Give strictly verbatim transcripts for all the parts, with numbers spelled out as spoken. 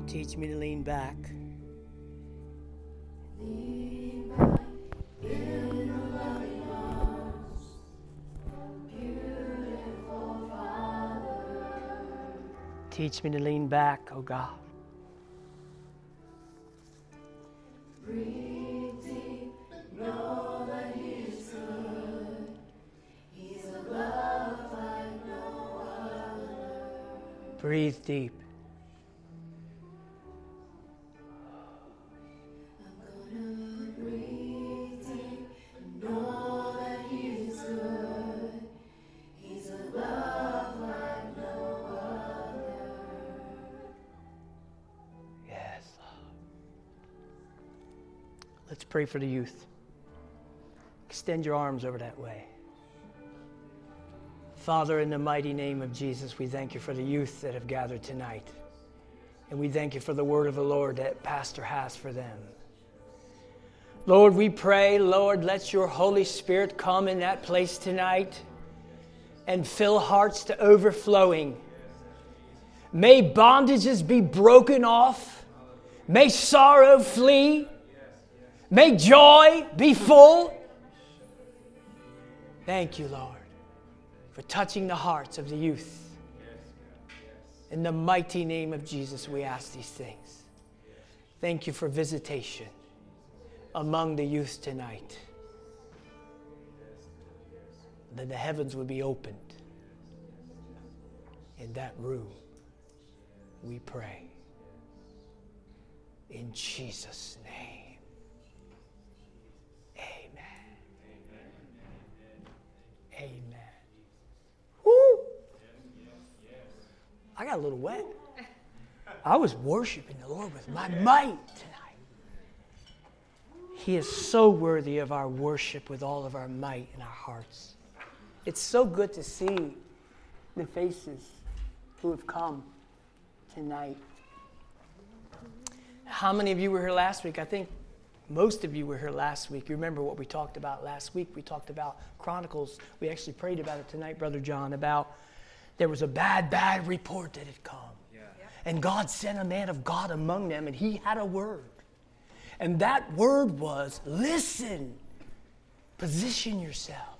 Teach me to lean back. Lean back in your loving arms, beautiful Father. Teach me to lean back, oh God. Breathe deep, know that He's good. He's a love like no other. Breathe deep. Let's pray for the youth. Extend your arms over that way. Father, in the mighty name of Jesus, we thank you for the youth that have gathered tonight. And we thank you for the word of the Lord that Pastor has for them. Lord, we pray, Lord, let your Holy Spirit come in that place tonight and fill hearts to overflowing. May bondages be broken off. May sorrow flee. May joy be full. Thank you, Lord, for touching the hearts of the youth. In the mighty name of Jesus, we ask these things. Thank you for visitation among the youth tonight. That the heavens would be opened in that room. We pray. In Jesus' name. Amen. Woo! I got a little wet. I was worshiping the Lord with my might tonight. He is so worthy of our worship with all of our might in our hearts. It's so good to see the faces who have come tonight. How many of you were here last week? I think most of you were here last week. You remember what we talked about last week? We talked about Chronicles. We actually prayed about it tonight, Brother John, about there was a bad, bad report that had come. Yeah. And God sent a man of God among them, and he had a word. And that word was, listen, position yourself,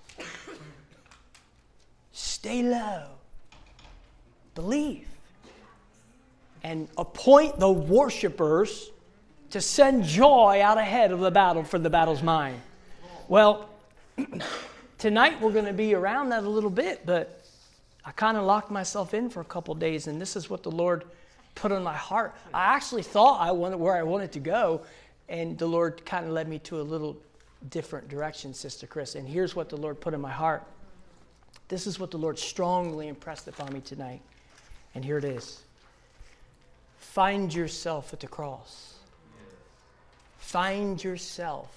stay low, believe, and appoint the worshipers to send joy out ahead of the battle, for the battle's mine. Well, tonight we're going to be around that a little bit, but I kind of locked myself in for a couple days, and this is what the Lord put on my heart. I actually thought I wanted where I wanted to go, and the Lord kind of led me to a little different direction, Sister Chris. And here's what the Lord put in my heart. This is what the Lord strongly impressed upon me tonight. And here it is. Find yourself at the cross. Find yourself.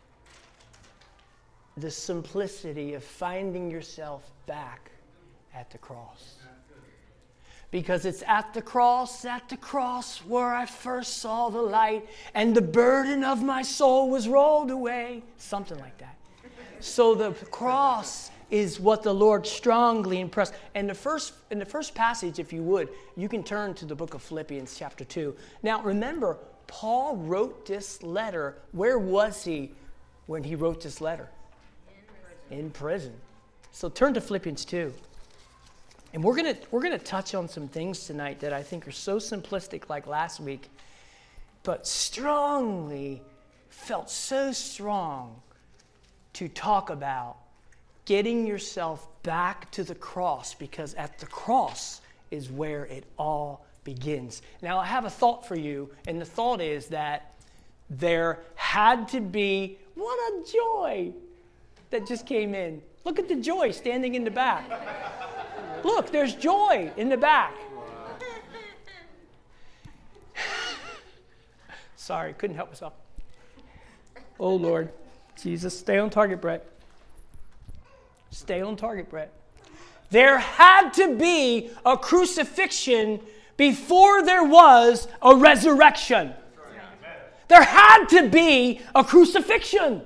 The simplicity of finding yourself back at the cross. Because it's at the cross, at the cross where I first saw the light and the burden of my soul was rolled away. Something like that. So the cross is what the Lord strongly impressed. And the first, in the first passage, if you would, you can turn to the book of Philippians chapter two. Now remember, Paul wrote this letter. Where was he when he wrote this letter? In prison. In prison. So turn to Philippians two. And we're going to we're going to touch on some things tonight that I think are so simplistic like last week, but strongly felt so strong to talk about getting yourself back to the cross, because at the cross is where it all begins. Now, I have a thought for you, and the thought is that there had to be, what a joy that just came in. Look at the joy standing in the back. Look, there's joy in the back. Sorry, couldn't help myself. Oh, Lord. Jesus, stay on target, Brett. Stay on target, Brett. There had to be a crucifixion before there was a resurrection. There had to be a crucifixion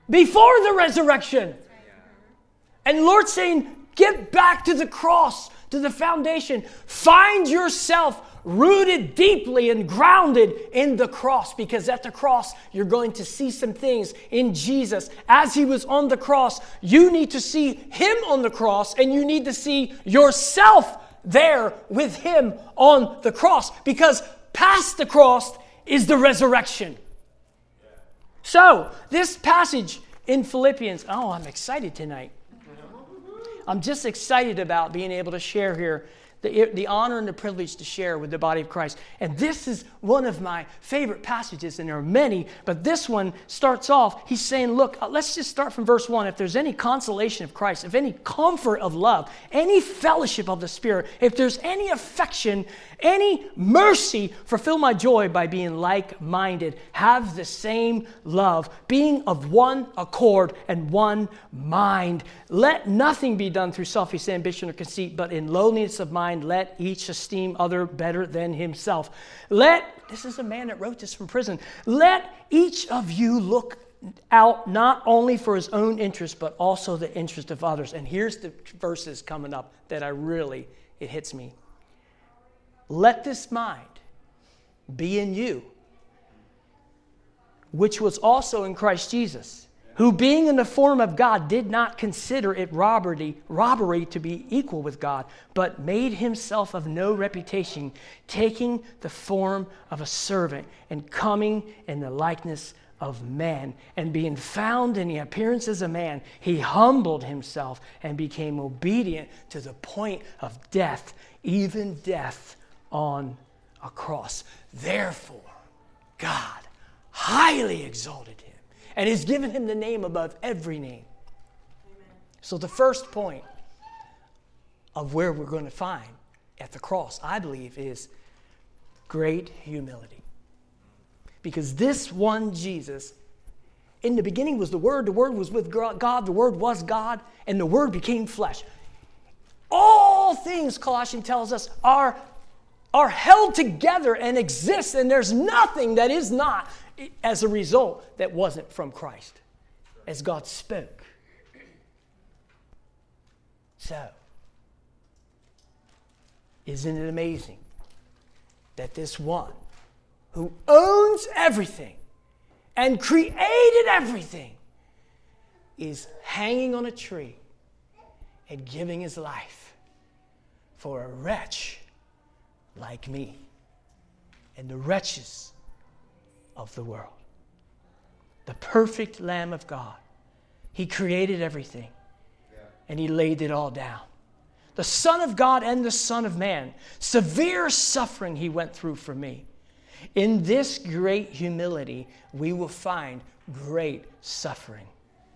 before the resurrection. And the Lord's saying, get back to the cross. to the foundation. Find yourself rooted deeply and grounded in the cross, because at the cross, you're going to see some things in Jesus. As he was on the cross, you need to see him on the cross, and you need to see yourself there with him on the cross, because past the cross is the resurrection. So, this passage in Philippians, oh, I'm excited tonight. I'm just excited about being able to share here the, the honor and the privilege to share with the body of Christ. And this is one of my favorite passages, and there are many, but this one starts off, he's saying, look, let's just start from verse one. If there's any consolation of Christ, if any comfort of love, any fellowship of the Spirit, if there's any affection, any mercy, fulfill my joy by being like-minded. Have the same love, being of one accord and one mind. Let nothing be done through selfish ambition or conceit, but in lowliness of mind, let each esteem other better than himself. Let, this is a man that wrote this from prison, let each of you look out not only for his own interest, but also the interest of others. And here's the verses coming up that I really, it hits me. Let this mind be in you, which was also in Christ Jesus, who being in the form of God did not consider it robbery, robbery to be equal with God, but made himself of no reputation, taking the form of a servant and coming in the likeness of man. And being found in the appearance as a man, he humbled himself and became obedient to the point of death, even death on a cross. Therefore, God highly exalted him and has given him the name above every name. Amen. So the first point of where we're going to find at the cross, I believe, is great humility. Because this one Jesus, in the beginning was the Word, the Word was with God, the Word was God, and the Word became flesh. All things, Colossians tells us, are, are held together and exist, and there's nothing that is not as a result that wasn't from Christ, as God spoke. So, isn't it amazing that this one who owns everything and created everything is hanging on a tree and giving his life for a wretch like me and the wretches of the world? The perfect Lamb of God. He created everything, and he laid it all down. The Son of God and the Son of Man. Severe suffering he went through for me. In this great humility, we will find great suffering.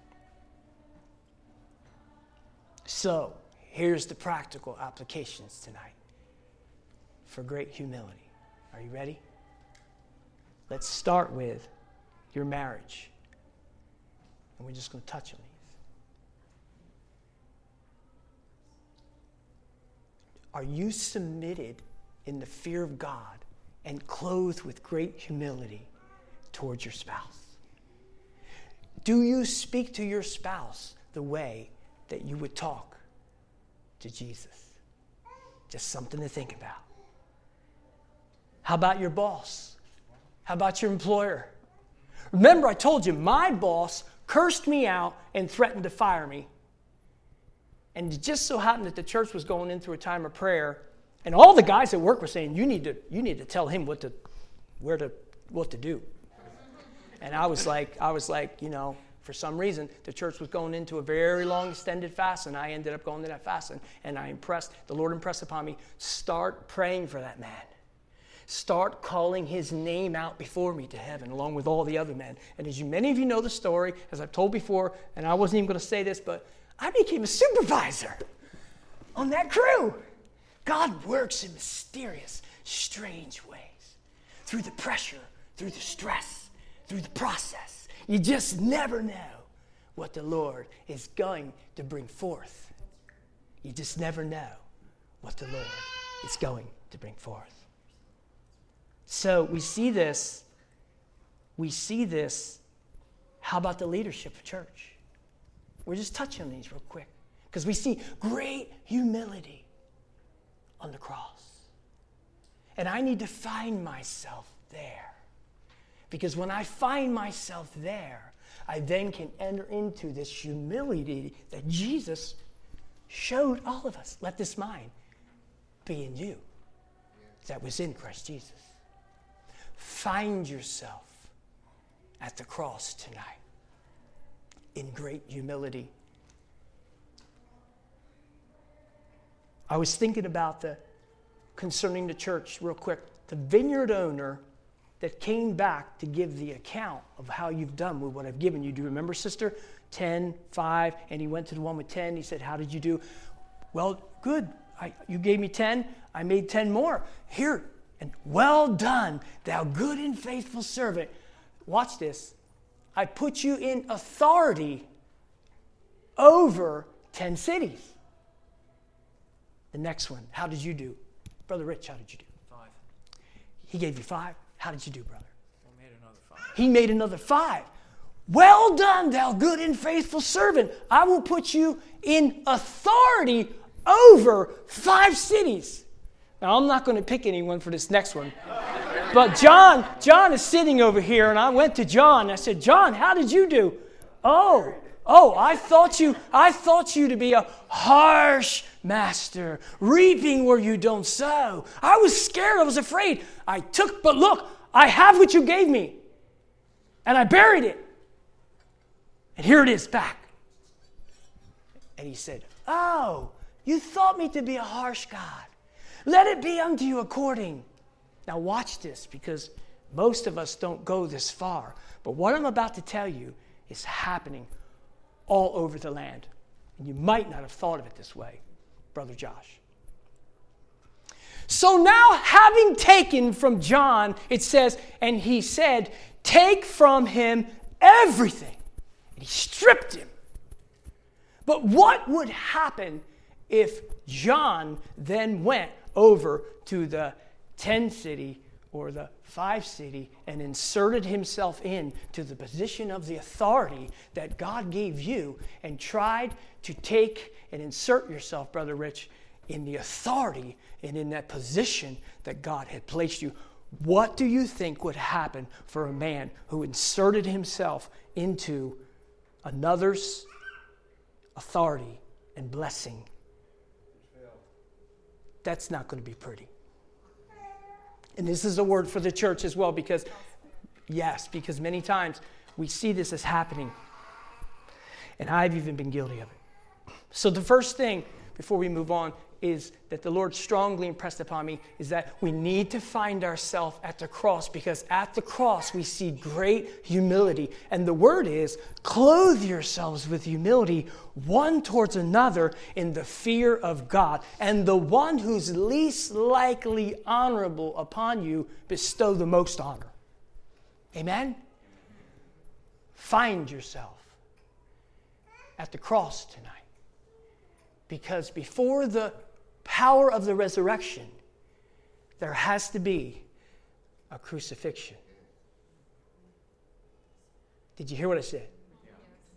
So, here's the practical applications tonight for great humility. Are you ready? Let's start with your marriage. And we're just going to touch on these. Are you submitted in the fear of God and clothed with great humility towards your spouse? Do you speak to your spouse the way that you would talk to Jesus? Just something to think about. How about your boss? How about your employer? Remember, I told you, my boss cursed me out and threatened to fire me. And it just so happened that the church was going in through a time of prayer, and all the guys at work were saying, you need to, you need to tell him what to, where to, what to do. And I was like, I was like, you know, for some reason, the church was going into a very long extended fast, and I ended up going to that fast, and, and I impressed, the Lord impressed upon me, start praying for that man. Start calling his name out before me to heaven, along with all the other men. And as you, many of you know the story, as I've told before, and I wasn't even going to say this, but I became a supervisor on that crew. God works in mysterious, strange ways. Through the pressure, through the stress, through the process. You just never know what the Lord is going to bring forth. You just never know what the Lord is going to bring forth. So we see this, we see this, how about the leadership of church? We're just touching on these real quick. Because we see great humility on the cross. And I need to find myself there. Because when I find myself there, I then can enter into this humility that Jesus showed all of us. Let this mind be in you that was in Christ Jesus. Find yourself at the cross tonight in great humility. I was thinking about the, concerning the church real quick, the vineyard owner that came back to give the account of how you've done with what I've given you. Do you remember, sister? ten, five, and he went to the one with ten. He said, how did you do? Well, good. I, you gave me ten. I made ten more. Here, and well done, thou good and faithful servant. Watch this. I put you in authority over ten cities. The next one, how did you do? Brother Rich, how did you do? Five. He gave you five. How did you do, brother? I made another five. He made another five. Well done, thou good and faithful servant. I will put you in authority over five cities. Now, I'm not going to pick anyone for this next one. But John, John is sitting over here, and I went to John. And I said, John, how did you do? Oh, oh, I thought you, I thought you to be a harsh master, reaping where you don't sow. I was scared. I was afraid. I took, but look, I have what you gave me. And I buried it. And here it is back. And he said, oh, you thought me to be a harsh God. Let it be unto you according. Now watch this, because most of us don't go this far. But what I'm about to tell you is happening all over the land. And you might not have thought of it this way, Brother Josh. So now, having taken from John, it says, and he said, take from him everything. And he stripped him. But what would happen if John then went over to the ten city or the five city and inserted himself in to the position of the authority that God gave you and tried to take and insert yourself, Brother Rich, in the authority and in that position that God had placed you? What do you think would happen for a man who inserted himself into another's authority and blessing? That's not going to be pretty. And this is a word for the church as well, because, yes, because many times we see this as happening. And I've even been guilty of it. So the first thing, before we move on, is that the Lord strongly impressed upon me is that we need to find ourselves at the cross, because at the cross we see great humility. And the word is, clothe yourselves with humility one towards another in the fear of God. And the one who's least likely honorable upon you, bestow the most honor. Amen? Find yourself at the cross tonight. Because before the power of the resurrection, there has to be a crucifixion. Did you hear what I said? Yeah.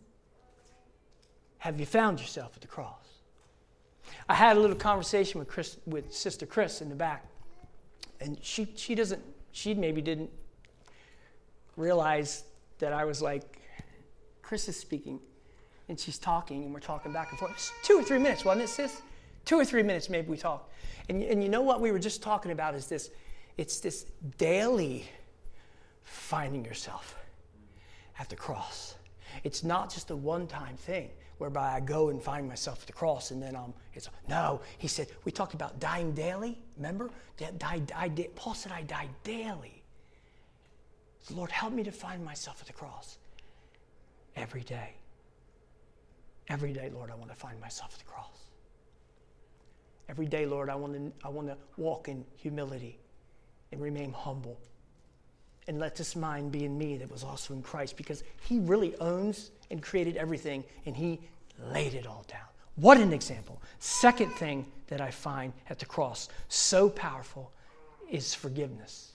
Have you found yourself at the cross? I had a little conversation with Chris, with Sister Chris in the back, and she she doesn't she maybe didn't realize that I was like, Chris is speaking, and she's talking, and we're talking back and forth. It's two or three minutes, wasn't it, sis? Two or three minutes maybe we talked. And, and you know what we were just talking about is this, it's this daily finding yourself at the cross. It's not just a one-time thing whereby I go and find myself at the cross and then I'm, it's, no, he said, we talked about dying daily, remember? Die, die, die, Paul said I die daily. So Lord, help me to find myself at the cross every day. Every day, Lord, I want to find myself at the cross. Every day, Lord, I want to I want to walk in humility and remain humble. And let this mind be in me that was also in Christ, because he really owns and created everything, and he laid it all down. What an example. Second thing that I find at the cross so powerful is forgiveness.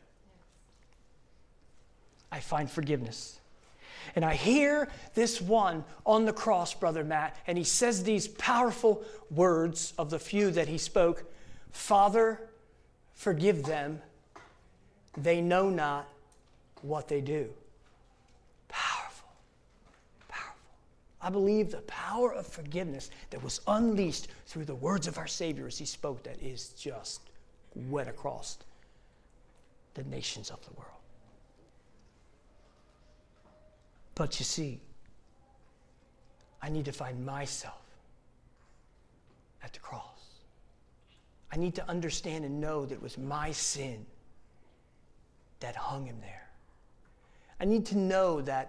I find forgiveness. And I hear this one on the cross, Brother Matt, and he says these powerful words of the few that he spoke. Father, forgive them. They know not what they do. Powerful. Powerful. I believe the power of forgiveness that was unleashed through the words of our Savior as he spoke that is just went across the nations of the world. But you see, I need to find myself at the cross. I need to understand and know that it was my sin that hung him there. I need to know that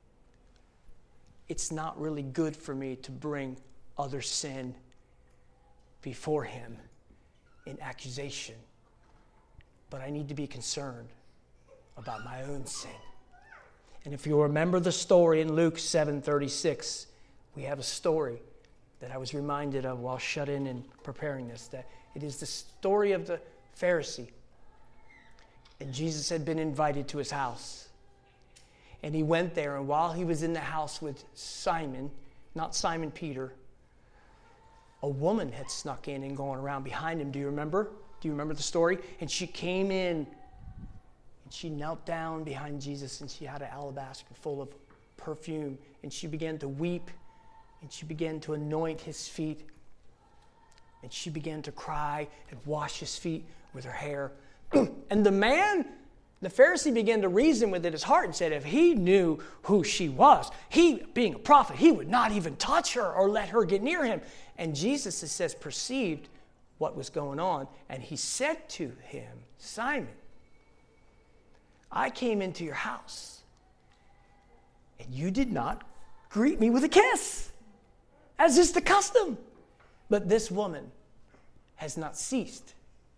it's not really good for me to bring other sin before him in accusation, but I need to be concerned about my own sin. And if you remember the story in Luke seven thirty-six, we have a story that I was reminded of while shut in and preparing this, that it is the story of the Pharisee. And Jesus had been invited to his house. And he went there, and while he was in the house with Simon, not Simon Peter, a woman had snuck in and gone around behind him. Do you remember? Do you remember the story? And she came in, and she knelt down behind Jesus, and she had an alabaster full of perfume, and she began to weep, and she began to anoint his feet, and she began to cry and wash his feet with her hair. And the man, the Pharisee, began to reason within his heart and said, if he knew who she was, he, being a prophet, he would not even touch her or let her get near him. And Jesus, it says, perceived what was going on, and he said to him, Simon, I came into your house, and you did not greet me with a kiss, as is the custom. But this woman has not ceased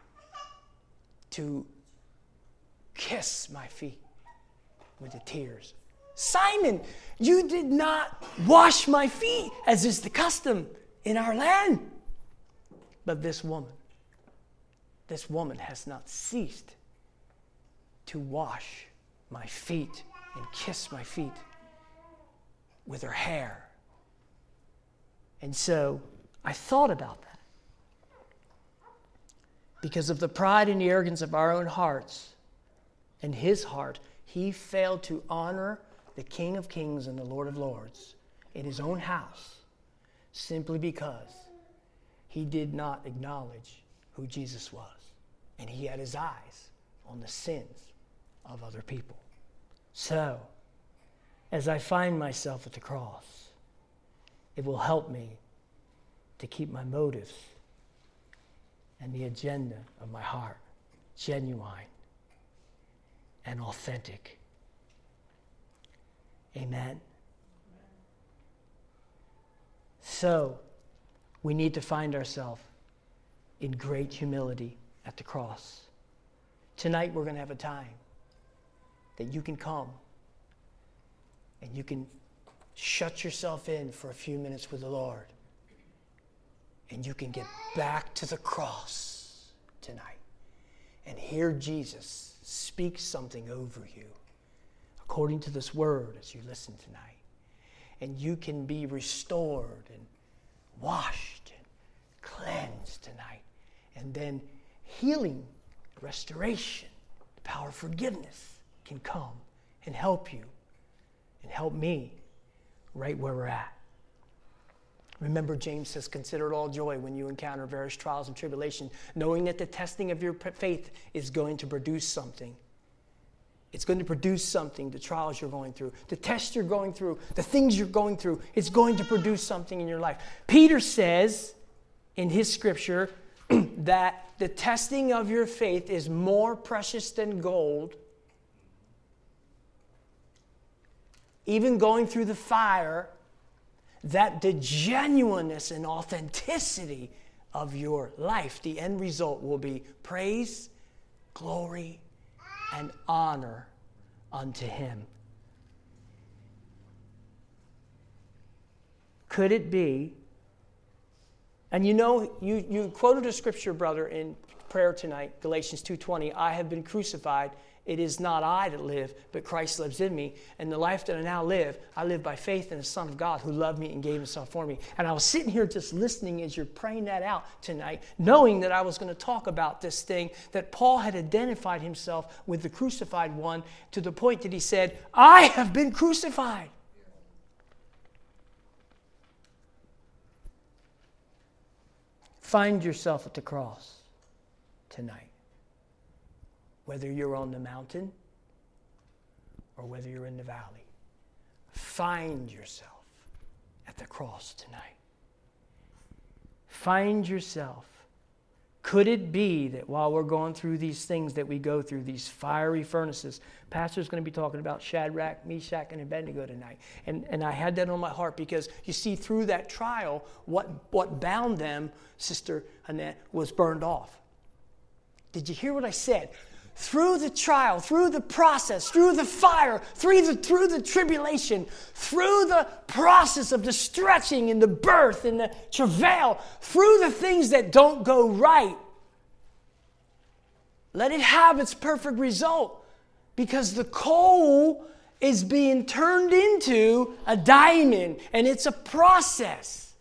to kiss my feet with the tears. Simon, you did not wash my feet, as is the custom in our land. But this woman, this woman has not ceased to wash my feet and kiss my feet with her hair. And so I thought about that. Because of the pride and the arrogance of our own hearts and his heart, he failed to honor the King of Kings and the Lord of Lords in his own house simply because he did not acknowledge who Jesus was. And he had his eyes on the sins of other people. So, as I find myself at the cross, it will help me to keep my motives and the agenda of my heart genuine and authentic. Amen. So, we need to find ourselves in great humility at the cross. Tonight we're going to have a time that you can come and you can shut yourself in for a few minutes with the Lord. And you can get back to the cross tonight and hear Jesus speak something over you according to this word as you listen tonight. And you can be restored and washed and cleansed tonight. And then healing, restoration, the power of forgiveness can come and help you and help me right where we're at. Remember, James says, consider it all joy when you encounter various trials and tribulations, knowing that the testing of your faith is going to produce something. It's going to produce something, the trials you're going through, the tests you're going through, the things you're going through. It's going to produce something in your life. Peter says in his scripture that the testing of your faith is more precious than gold. Even going through the fire, that the genuineness and authenticity of your life, the end result will be praise, glory, and honor unto him. Could it be, and you know, you, you quoted a scripture, brother, in prayer tonight, Galatians two twenty, I have been crucified it is not I that live, but Christ lives in me. And the life that I now live, I live by faith in the Son of God who loved me and gave himself for me. And I was sitting here just listening as you're praying that out tonight, knowing that I was going to talk about this thing, that Paul had identified himself with the crucified one to the point that he said, I have been crucified. Find yourself at the cross tonight. Whether you're on the mountain or whether you're in the valley, find yourself at the cross tonight. Find yourself. Could it be that while we're going through these things that we go through, these fiery furnaces, Pastor's going to be talking about Shadrach, Meshach, and Abednego tonight. And, and I had that on my heart because you see through that trial, what, what bound them, Sister Annette, was burned off. Did you hear what I said? Through the trial, through the process, through the fire, through the, through the tribulation, through the process of the stretching and the birth and the travail, through the things that don't go right, let it have its perfect result, because the coal is being turned into a diamond, and it's a process.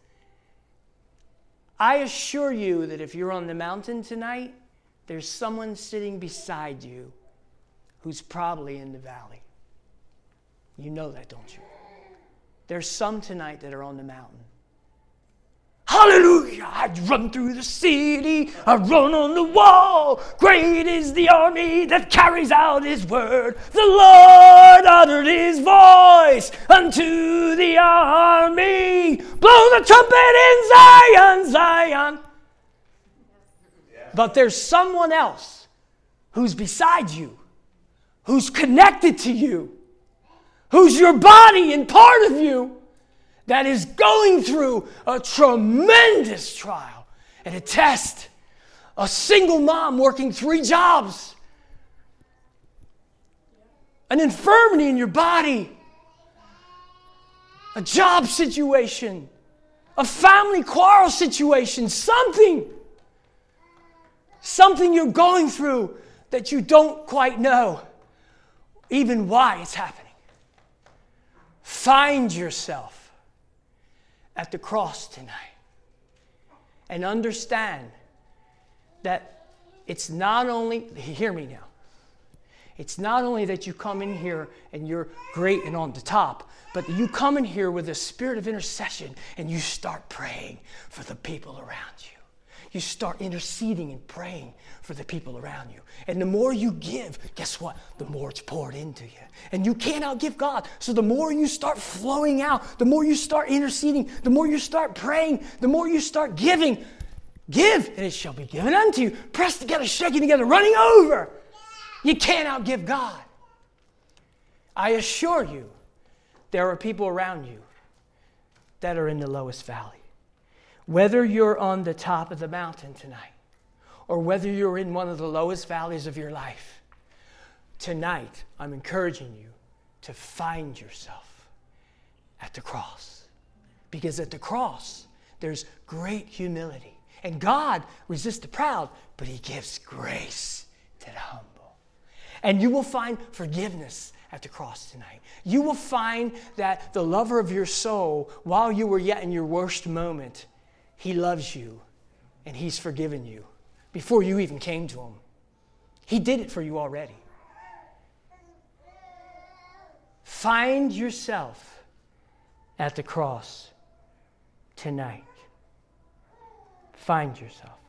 I assure you that if you're on the mountain tonight, there's someone sitting beside you who's probably in the valley. You know that, don't you? There's some tonight that are on the mountain. Hallelujah! I run through the city, I run on the wall. Great is the army that carries out his word. The Lord uttered his voice unto the army. Blow the trumpet in Zion, Zion. But there's someone else who's beside you, who's connected to you, who's your body and part of you, that is going through a tremendous trial and a test. A single mom working three jobs. An infirmity in your body. A job situation. A family quarrel situation. Something. Something you're going through that you don't quite know even why it's happening. Find yourself at the cross tonight and understand that it's not only, hear me now, it's not only that you come in here and you're great and on the top, but you come in here with a spirit of intercession and you start praying for the people around you. You start interceding and praying for the people around you. And the more you give, guess what? The more it's poured into you. And you can't outgive God. So the more you start flowing out, the more you start interceding, the more you start praying, the more you start giving. Give, and it shall be given unto you. Pressed together, shaking together, running over. You can't outgive God. I assure you, there are people around you that are in the lowest valley. Whether you're on the top of the mountain tonight, or whether you're in one of the lowest valleys of your life, tonight I'm encouraging you to find yourself at the cross. Because at the cross, there's great humility. And God resists the proud, but he gives grace to the humble. And you will find forgiveness at the cross tonight. You will find that the lover of your soul, while you were yet in your worst moment, he loves you and he's forgiven you before you even came to him. He did it for you already. Find yourself at the cross tonight. Find yourself.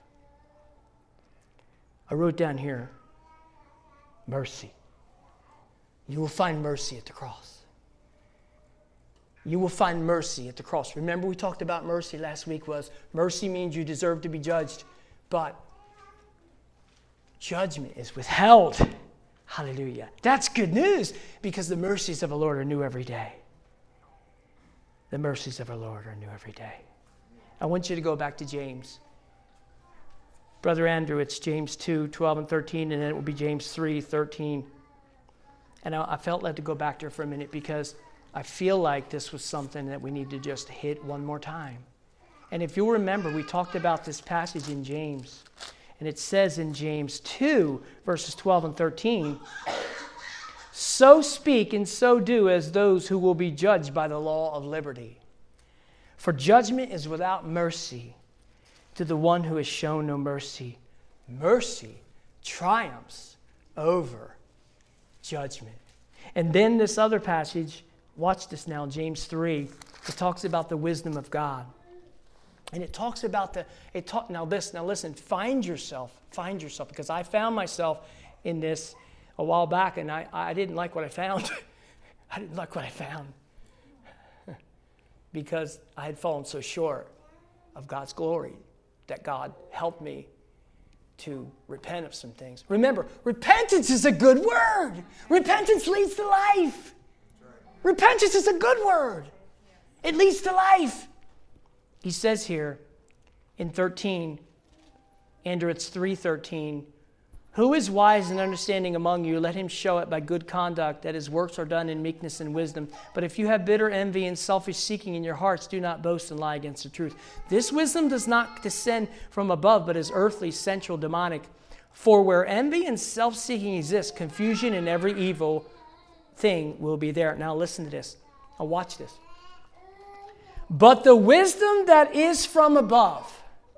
I wrote down here, mercy. You will find mercy at the cross. You will find mercy at the cross. Remember, we talked about mercy last week. Was mercy means you deserve to be judged, but judgment is withheld. Hallelujah. That's good news, because the mercies of the Lord are new every day. The mercies of our Lord are new every day. I want you to go back to James. Brother Andrew, it's James two, twelve and thirteen, and then it will be James three, thirteen. And I, I felt led to go back there for a minute because I feel like this was something that we need to just hit one more time. And if you'll remember, we talked about this passage in James. And it says in James two, verses twelve and thirteen, so speak and so do as those who will be judged by the law of liberty. For judgment is without mercy to the one who has shown no mercy. Mercy triumphs over judgment. And then this other passage, watch this now, James three, it talks about the wisdom of God. And it talks about the, it talk, now this, now listen, find yourself, find yourself, because I found myself in this a while back, and I, I didn't like what I found. I didn't like what I found. Because I had fallen so short of God's glory that God helped me to repent of some things. Remember, repentance is a good word. Repentance leads to life. Repentance is a good word. It leads to life. He says here in thirteen, Andrew, it's three thirteen, who is wise and understanding among you? Let him show it by good conduct, that his works are done in meekness and wisdom. But if you have bitter envy and selfish seeking in your hearts, do not boast and lie against the truth. This wisdom does not descend from above, but is earthly, sensual, demonic. For where envy and self-seeking exist, confusion and every evil thing will be there. Now listen to this. Now watch this. But the wisdom that is from above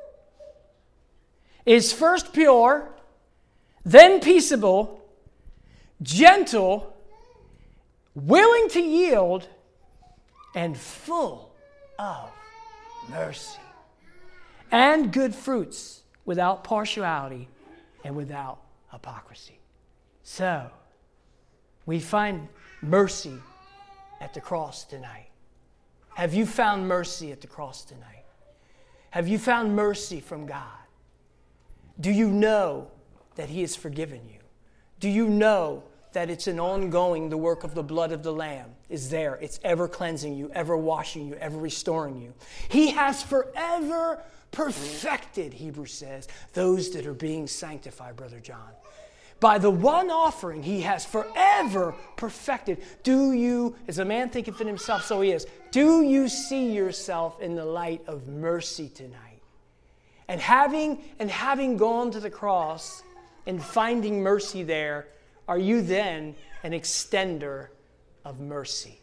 is first pure, then peaceable, gentle, willing to yield, and full of mercy and good fruits, without partiality and without hypocrisy. So, we find mercy at the cross tonight. Have you found mercy at the cross tonight? Have you found mercy from God? Do you know that He has forgiven you? Do you know that it's an ongoing, the work of the blood of the Lamb is there. It's ever cleansing you, ever washing you, ever restoring you. He has forever perfected, Hebrews says, those that are being sanctified, Brother John. By the one offering, He has forever perfected. Do you, as a man thinketh in himself, so he is. Do you see yourself in the light of mercy tonight? And having, and having gone to the cross and finding mercy there, are you then an extender of mercy?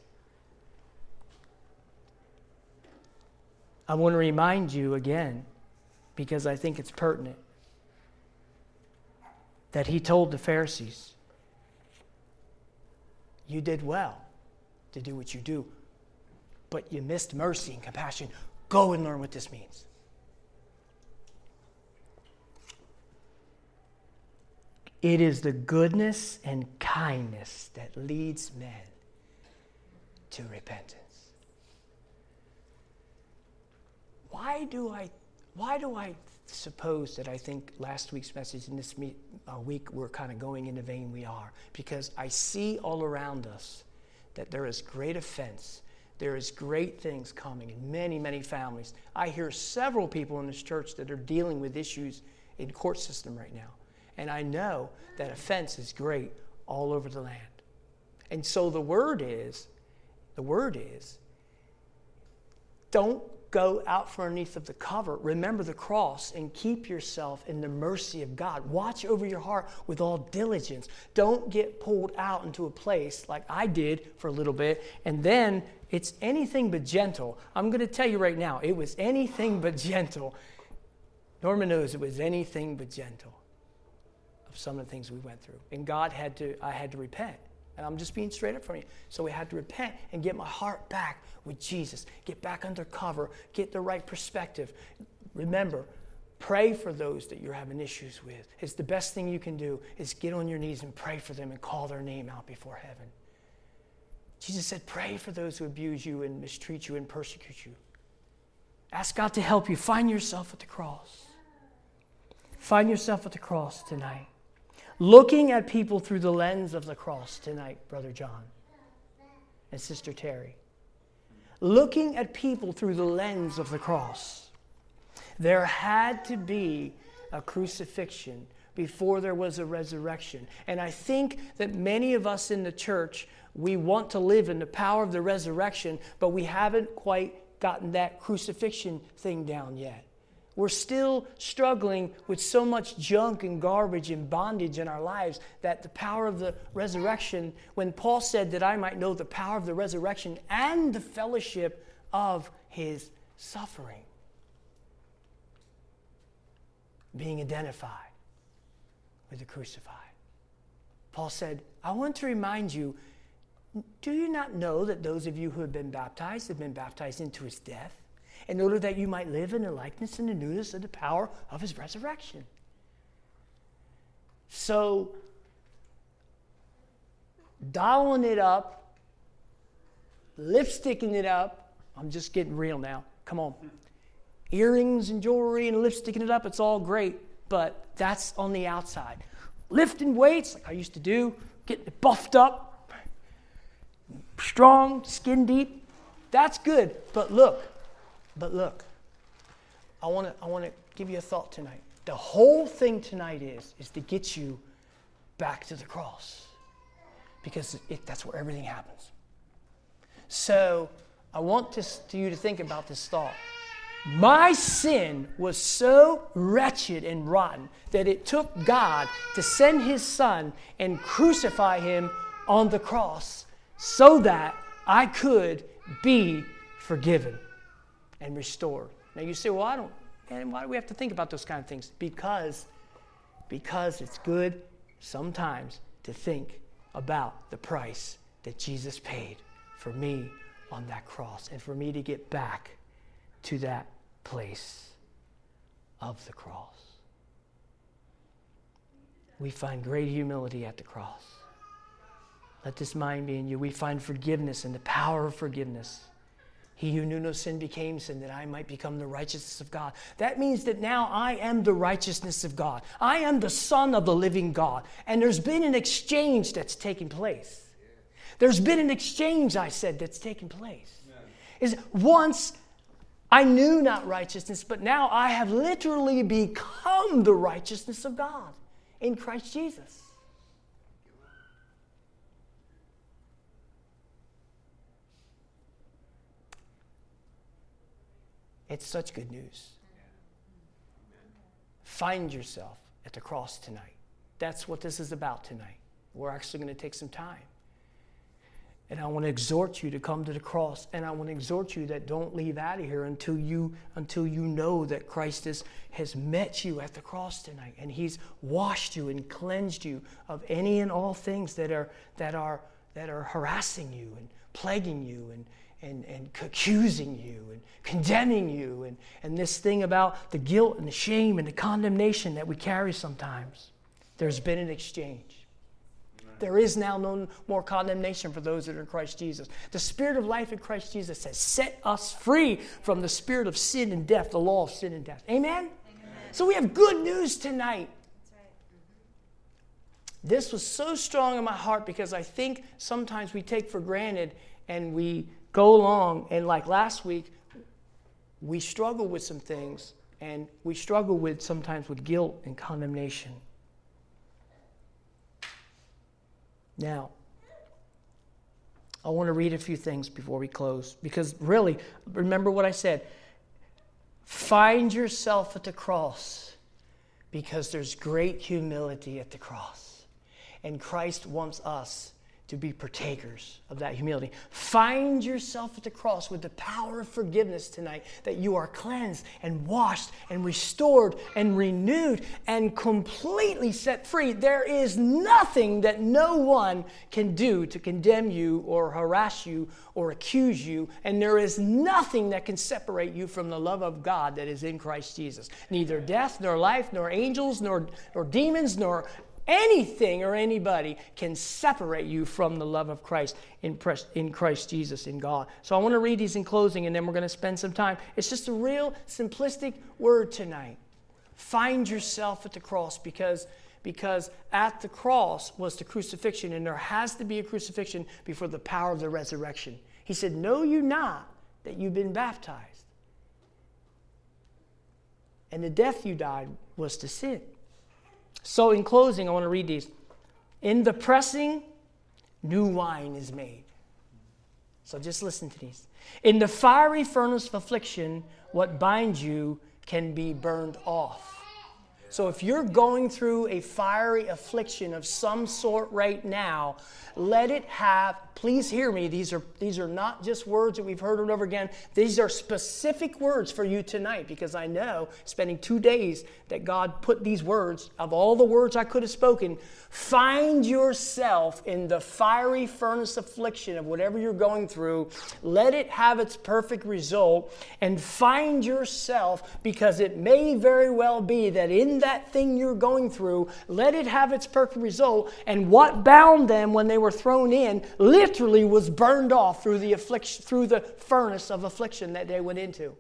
I want to remind you again, because I think it's pertinent, that He told the Pharisees, you did well to do what you do, but you missed mercy and compassion. Go and learn what this means. It is the goodness and kindness that leads men to repentance. Why do I, why do I suppose that I think last week's message and this meet, uh, week we're kind of going in the vein we are? Because I see all around us that there is great offense. There is great things coming in many, many families. I hear several people in this church that are dealing with issues in court system right now. And I know that offense is great all over the land. And so the word is, the word is, don't go out from underneath of the cover. Remember the cross and keep yourself in the mercy of God. Watch over your heart with all diligence. Don't get pulled out into a place like I did for a little bit, and then it's anything but gentle. I'm going to tell you right now, it was anything but gentle. Norman knows it was anything but gentle of some of the things we went through. And God had to, I had to repent. And I'm just being straight up from you. So we had to repent and get my heart back with Jesus. Get back under cover. Get the right perspective. Remember, pray for those that you're having issues with. It's the best thing you can do is get on your knees and pray for them and call their name out before heaven. Jesus said, pray for those who abuse you and mistreat you and persecute you. Ask God to help you. Find yourself at the cross. Find yourself at the cross tonight. Looking at people through the lens of the cross tonight, Brother John and Sister Terry. Looking at people through the lens of the cross. There had to be a crucifixion before there was a resurrection. And I think that many of us in the church, we want to live in the power of the resurrection, but we haven't quite gotten that crucifixion thing down yet. We're still struggling with so much junk and garbage and bondage in our lives that the power of the resurrection, when Paul said that I might know the power of the resurrection and the fellowship of his suffering, being identified with the crucified. Paul said, I want to remind you, do you not know that those of you who have been baptized have been baptized into his death, in order that you might live in the likeness and the newness of the power of his resurrection? So, dialing it up, lipsticking it up, I'm just getting real now, come on. Earrings and jewelry and lipsticking it up, it's all great, but that's on the outside. Lifting weights, like I used to do, getting it buffed up, strong, skin deep, that's good, but look, But look, I want to I want to give you a thought tonight. The whole thing tonight is, is to get you back to the cross, because it, that's where everything happens. So I want this, to you to think about this thought. My sin was so wretched and rotten that it took God to send his son and crucify him on the cross so that I could be forgiven and restored. Now you say, well, I don't, man, why do we have to think about those kind of things? Because, because it's good sometimes to think about the price that Jesus paid for me on that cross and for me to get back to that place of the cross. We find great humility at the cross. Let this mind be in you. We find forgiveness and the power of forgiveness. He who knew no sin became sin, that I might become the righteousness of God. That means that now I am the righteousness of God. I am the Son of the living God. And there's been an exchange that's taken place. There's been an exchange, I said, that's taken place. Is once I knew not righteousness, but now I have literally become the righteousness of God in Christ Jesus. It's such good news. Find yourself at the cross tonight. That's what this is about tonight. We're actually going to take some time. And I want to exhort you to come to the cross. And I want to exhort you that don't leave out of here until you until you know that Christ is, has met you at the cross tonight. And he's washed you and cleansed you of any and all things that are that are that are harassing you and plaguing you and And, and accusing you and condemning you and, and this thing about the guilt and the shame and the condemnation that we carry sometimes. There's been an exchange. There is now no more condemnation for those that are in Christ Jesus. The Spirit of life in Christ Jesus has set us free from the spirit of sin and death, the law of sin and death. Amen? Amen. So we have good news tonight. That's right. Mm-hmm. This was so strong in my heart because I think sometimes we take for granted and we go along, and like last week, we struggle with some things, and we struggle with sometimes with guilt and condemnation. Now, I want to read a few things before we close, because really, remember what I said. Find yourself at the cross, because there's great humility at the cross, and Christ wants us to be partakers of that humility. Find yourself at the cross with the power of forgiveness tonight, that you are cleansed and washed and restored and renewed and completely set free. There is nothing that no one can do to condemn you or harass you or accuse you, and there is nothing that can separate you from the love of God that is in Christ Jesus. Neither death, nor life, nor angels, nor, nor demons, nor anything or anybody can separate you from the love of Christ in Christ Jesus, in God. So I want to read these in closing, and then we're going to spend some time. It's just a real simplistic word tonight. Find yourself at the cross, because, because at the cross was the crucifixion, and there has to be a crucifixion before the power of the resurrection. He said, know you not that you've been baptized. And the death you died was to sin. So in closing, I want to read these. In the pressing, new wine is made. So just listen to these. In the fiery furnace of affliction, what binds you can be burned off. So if you're going through a fiery affliction of some sort right now, let it have, please hear me, these are these are not just words that we've heard over and over again. These are specific words for you tonight, because I know, spending two days, that God put these words, of all the words I could have spoken, find yourself in the fiery furnace affliction of whatever you're going through. Let it have its perfect result, and find yourself, because it may very well be that in that thing you're going through, let it have its perfect result, and what bound them when they were thrown in literally was burned off through the affliction, through the furnace of affliction that they went into.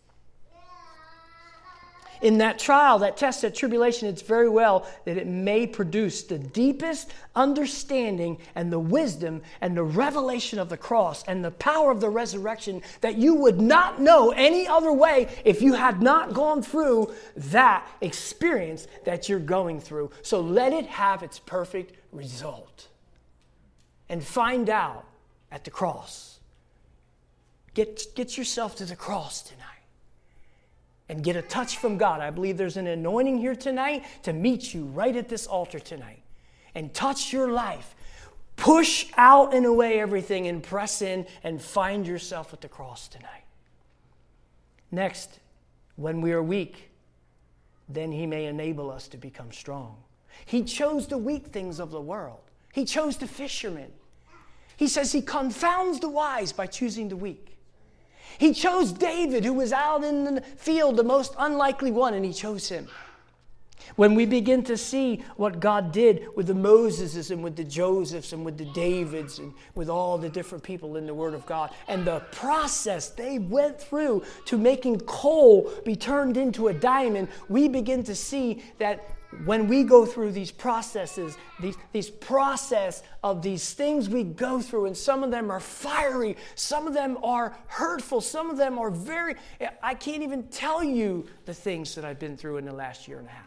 In that trial, that test, that tribulation, it's very well that it may produce the deepest understanding and the wisdom and the revelation of the cross and the power of the resurrection that you would not know any other way if you had not gone through that experience that you're going through. So let it have its perfect result. And find out at the cross. Get, get yourself to the cross tonight. And get a touch from God. I believe there's an anointing here tonight to meet you right at this altar tonight. And touch your life. Push out and away everything and press in and find yourself at the cross tonight. Next, when we are weak, then He may enable us to become strong. He chose the weak things of the world. He chose the fishermen. He says He confounds the wise by choosing the weak. He chose David, who was out in the field, the most unlikely one, and He chose him. When we begin to see what God did with the Moseses and with the Josephs and with the Davids and with all the different people in the Word of God, and the process they went through to making coal be turned into a diamond, we begin to see that when we go through these processes, these, these process of these things we go through, and some of them are fiery, some of them are hurtful, some of them are very, I can't even tell you the things that I've been through in the last year and a half.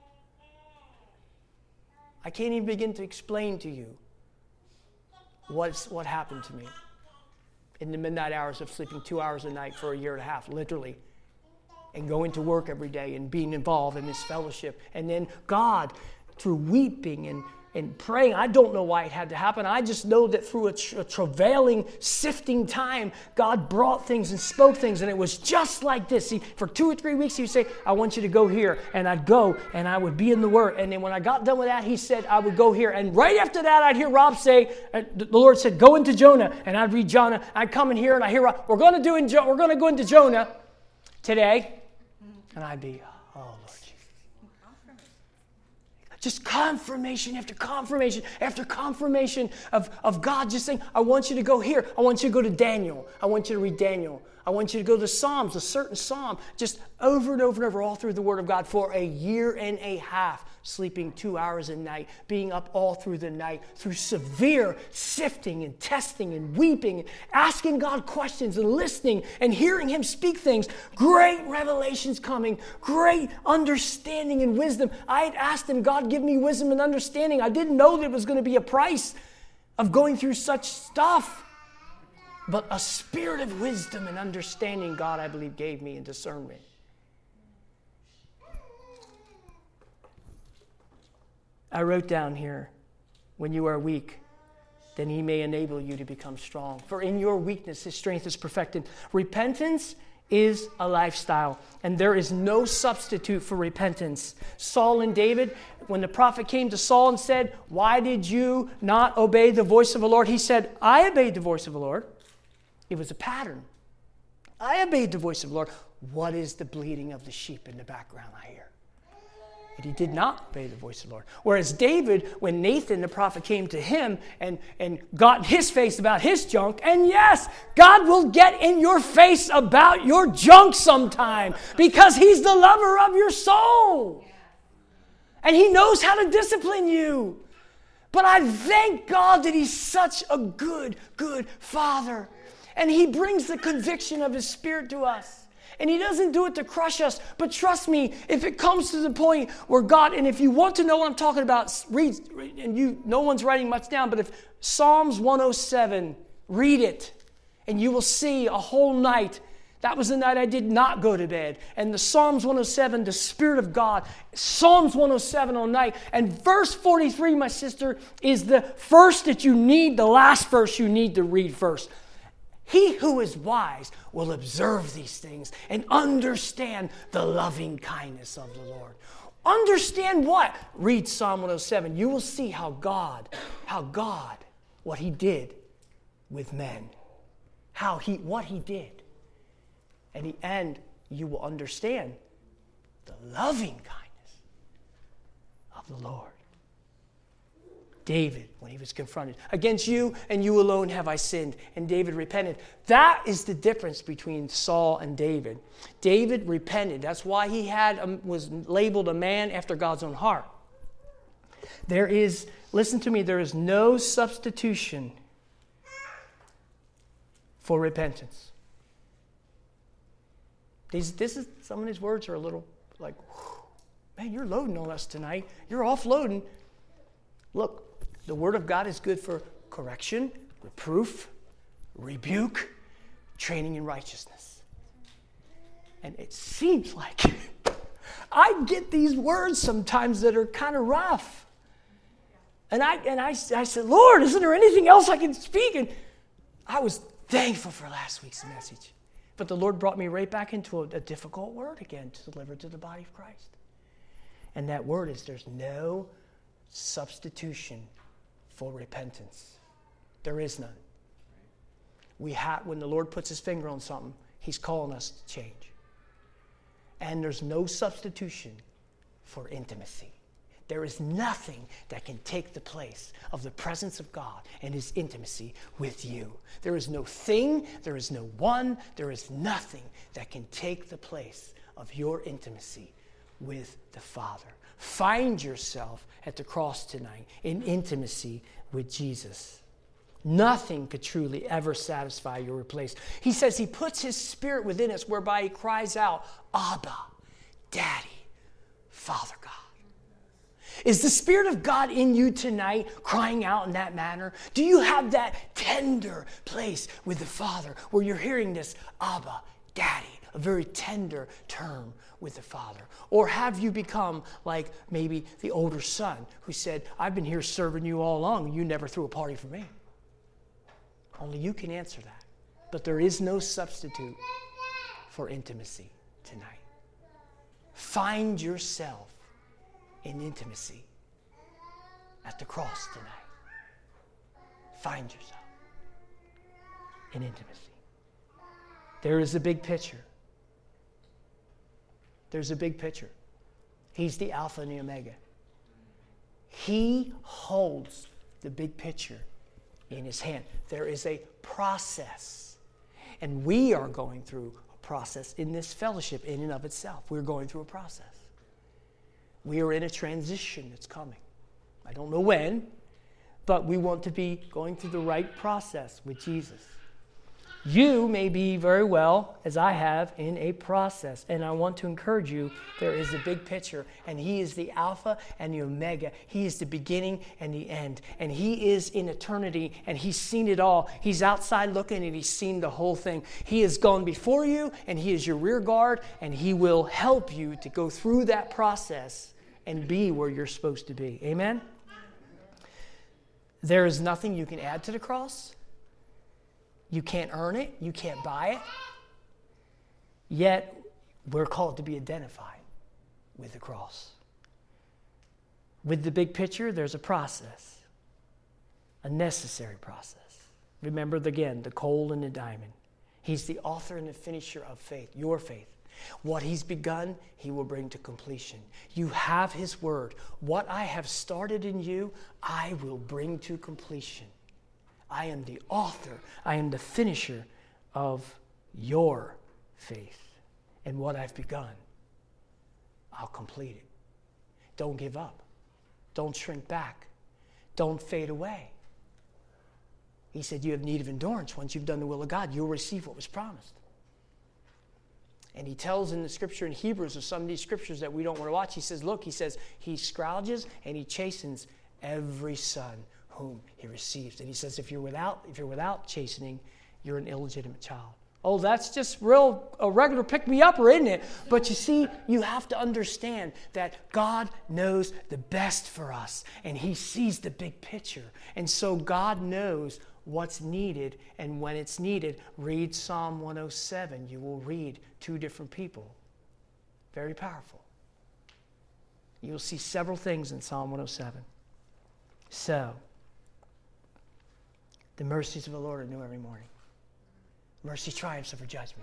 I can't even begin to explain to you what's, what happened to me in the midnight hours of sleeping two hours a night for a year and a half, literally. And going to work every day and being involved in this fellowship. And then God, through weeping and, and praying, I don't know why it had to happen. I just know that through a, tra- a travailing, sifting time, God brought things and spoke things. And it was just like this. See, for two or three weeks, He would say, I want you to go here. And I'd go and I would be in the Word. And then when I got done with that, He said I would go here. And right after that, I'd hear Rob say, uh, the Lord said, go into Jonah. And I'd read Jonah. I'd come in here and I hear Rob, we're going to do in jo- we're going to go into Jonah today. And I'd be, oh, Lord Jesus. Just confirmation after confirmation after confirmation of, of God just saying, I want you to go here. I want you to go to Daniel. I want you to read Daniel. I want you to go to Psalms, a certain psalm, just over and over and over all through the Word of God for a year and a half, sleeping two hours a night, being up all through the night, through severe sifting and testing and weeping, and asking God questions and listening and hearing Him speak things. Great revelations coming, great understanding and wisdom. I had asked Him, God, give me wisdom and understanding. I didn't know there was going to be a price of going through such stuff. But a spirit of wisdom and understanding God, I believe, gave me in discernment. I wrote down here, when you are weak, then He may enable you to become strong. For in your weakness, His strength is perfected. Repentance is a lifestyle, and there is no substitute for repentance. Saul and David, when the prophet came to Saul and said, why did you not obey the voice of the Lord? He said, I obeyed the voice of the Lord. It was a pattern. I obeyed the voice of the Lord. What is the bleating of the sheep in the background I hear? And he did not obey the voice of the Lord. Whereas David, when Nathan the prophet came to him and, and got in his face about his junk, and yes, God will get in your face about your junk sometime because He's the lover of your soul. And He knows how to discipline you. But I thank God that He's such a good, good Father. And He brings the conviction of His Spirit to us. And He doesn't do it to crush us. But trust me, if it comes to the point where God, and if you want to know what I'm talking about, read, and you, no one's writing much down, but if Psalms one oh seven, read it, and you will see a whole night That was the night I did not go to bed. And the Psalms one oh seven, the Spirit of God, Psalms one oh seven all night. And verse forty-three, my sister, is the verse that you need, the last verse you need to read first. He who is wise will observe these things and understand the loving kindness of the Lord. Understand what? Read Psalm one oh seven. You will see how God, how God, what he did with men. How he, what he did. And, he, and you will understand the loving kindness of the Lord. David, when he was confronted, against you and you alone have I sinned. And David repented. That is the difference between Saul and David. David repented. That's why he had um, was labeled a man after God's own heart. There is, listen to me, there is no substitution for repentance. These, this is, some of these words are a little like, whew, man, you're loading on us tonight. You're offloading. Look, the Word of God is good for correction, reproof, rebuke, training in righteousness. And it seems like I get these words sometimes that are kind of rough. And I and I, I said, Lord, isn't there anything else I can speak? And I was thankful for last week's message. But the Lord brought me right back into a, a difficult word again to deliver to the body of Christ. And that word is there's no substitution for repentance. There is none. We have, when the Lord puts his finger on something, he's calling us to change. And there's no substitution for intimacy. There is nothing that can take the place of the presence of God and his intimacy with you. There is no thing, there is no one, there is nothing that can take the place of your intimacy with the Father. Find yourself at the cross tonight in intimacy with Jesus. Nothing could truly ever satisfy your replace. He says he puts his Spirit within us whereby he cries out, Abba, Daddy, Father God. Is the Spirit of God in you tonight crying out in that manner? Do you have that tender place with the Father where you're hearing this Abba, Daddy, a very tender term with the Father? Or have you become like maybe the older son who said, I've been here serving you all along and you never threw a party for me? Only you can answer that. But there is no substitute for intimacy tonight. Find yourself in intimacy at the cross tonight. Find yourself in intimacy. There is a big picture. There's a big picture. He's the Alpha and the Omega. He holds the big picture in his hand. There is a process. And we are going through a process in this fellowship in and of itself. We're going through a process. We are in a transition that's coming. I don't know when, but we want to be going through the right process with Jesus. You may be very well, as I have, in a process. And I want to encourage you, there is a big picture. And he is the Alpha and the Omega. He is the beginning and the end. And he is in eternity, and he's seen it all. He's outside looking, and he's seen the whole thing. He has gone before you, and he is your rear guard, and he will help you to go through that process and be where you're supposed to be. Amen? There is nothing you can add to the cross. You can't earn it. You can't buy it. Yet, we're called to be identified with the cross. With the big picture, there's a process. A necessary process. Remember, again, the coal and the diamond. He's the author and the finisher of faith, your faith. What he's begun, he will bring to completion. You have his word. What I have started in you, I will bring to completion. I am the author. I am the finisher of your faith. And what I've begun, I'll complete it. Don't give up. Don't shrink back. Don't fade away. He said you have need of endurance. Once you've done the will of God, you'll receive what was promised. And he tells in the scripture in Hebrews, or some of these scriptures that we don't want to watch, he says, look, he says, he scourges and he chastens every son whom he receives. And he says, if you're without, if you're without chastening, you're an illegitimate child. Oh, that's just real a regular pick-me-upper, isn't it? But you see, you have to understand that God knows the best for us, and He sees the big picture. And so God knows what's needed and when it's needed. Read Psalm one oh seven. You will read two different people. Very powerful. You'll see several things in Psalm one oh seven. So, the mercies of the Lord are new every morning. Mercy triumphs over judgment.